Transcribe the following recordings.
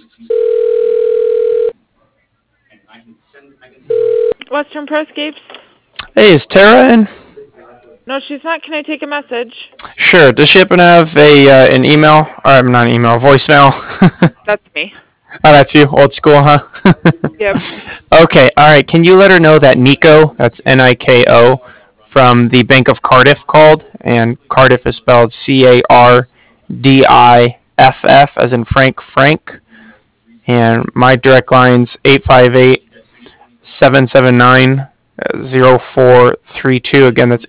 Western Proscapes? Hey, is Tara in? No, she's not. Can I take a message? Sure. Does she happen to have an email? Or not an email, voicemail? That's me. Oh, that's you. Old school, huh? Yep. Okay. All right. Can you let her know that Nico, that's Niko, from the Bank of Cardiff called, and Cardiff is spelled Cardiff, as in Frank, and my direct line's 858-779-0432. Again, that's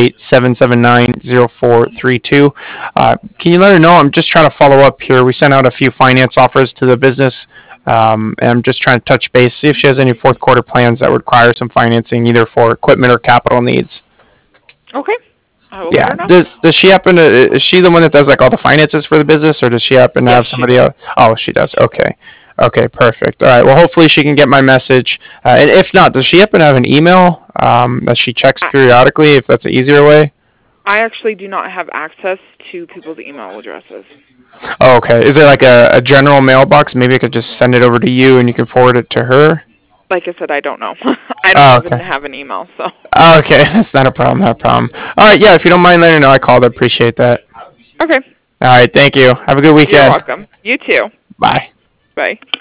858-779-0432. Can you let her know? I'm just trying to follow up here. We sent out a few finance offers to the business, and I'm just trying to touch base, see if she has any fourth quarter plans that would require some financing, either for equipment or capital needs. Okay. I will Yeah. let her know. Does she happen to? Is she the one that does like all the finances for the business, or does she happen to Yes, have somebody else? Oh, she does. Okay. Okay. Perfect. All right. Well, hopefully she can get my message. And if not, does she happen to have an email that she checks I, periodically? If that's an easier way. I actually do not have access to people's email addresses. Oh, okay. Is there like a general mailbox? Maybe I could just send it over to you, and you can forward it to her. Like I said, I don't know. I don't Oh, even okay. have an email, so. Oh, okay. That's not a problem. Not a problem. All right. Yeah. If you don't mind letting her know I called, I appreciate that. Okay. All right. Thank you. Have a good You're weekend. welcome. You too. Bye. Bye.